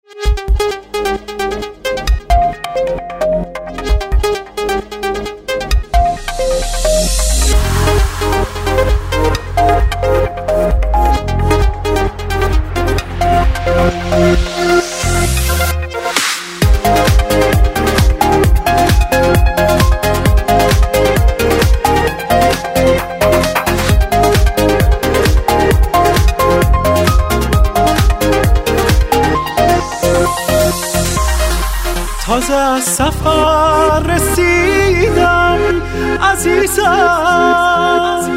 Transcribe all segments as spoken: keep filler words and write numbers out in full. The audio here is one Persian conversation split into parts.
تازه از سفر رسیدم عزیزم،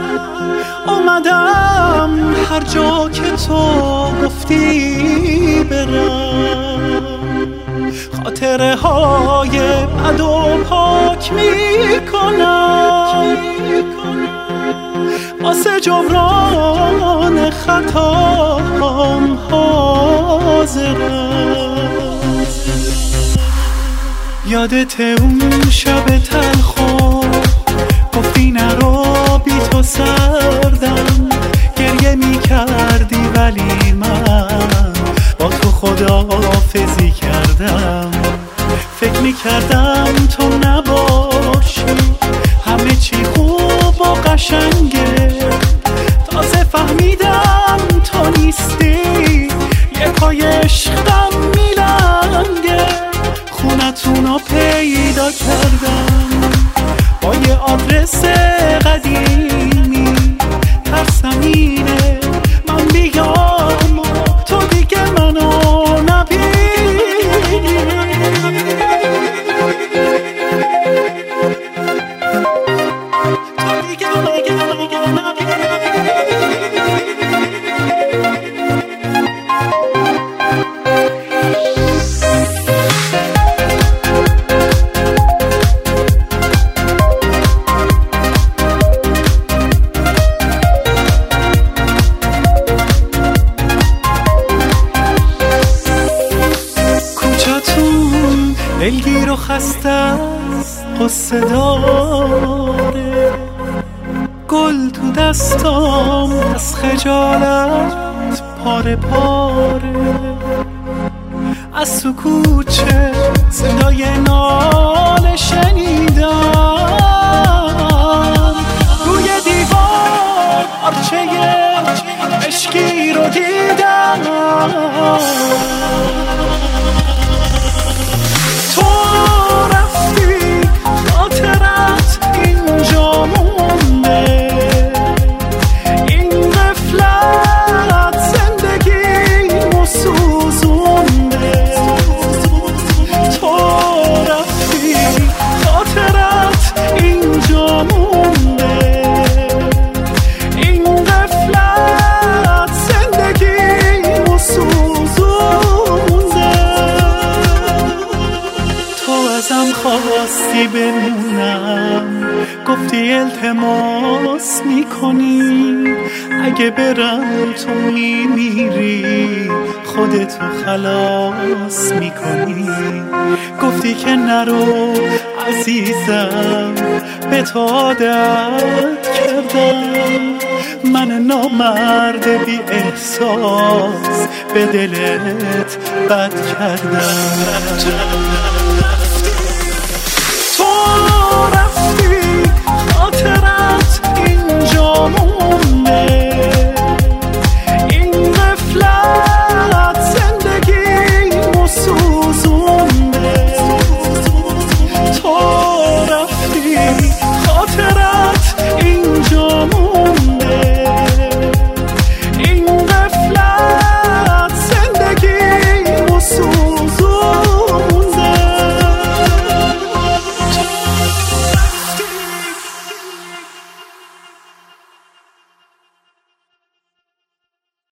اومدم هر جا که تو گفتی برم، خاطره های بد و پاک میکنم، واسه جبران خطاام حاضرم. یادت اون شب تلخو گفتی نرو بی تو سردم، گریه می کردی ولی من با تو خداحافظی کردم. فکر می کردم تو نباشی همه چی خوب و قشنگه، تازه فهمیدم تو نیستی یه پای عشقم میلنگه. خونتونو پیدا کردم با یه آدرس قدیمی، ترسم اینه من بیام و تو دیگه منو نبینی. تو دیگه مگه مگه نبینی. دلگیر و خسته است قصه داره، گل تو دستام از خجالت پاره پاره، از تو کوچه صدای ناله شنیدم، روی دیوار آرچه عشقی رو دیدم. خواستی بمونم، گفتی التماس میکنی اگه برم تو میمیری، خودتو خلاص میکنی. گفتی که نرو عزیزم به تو عادت کردم، من نامرد بی احساس به دلت بد کردم.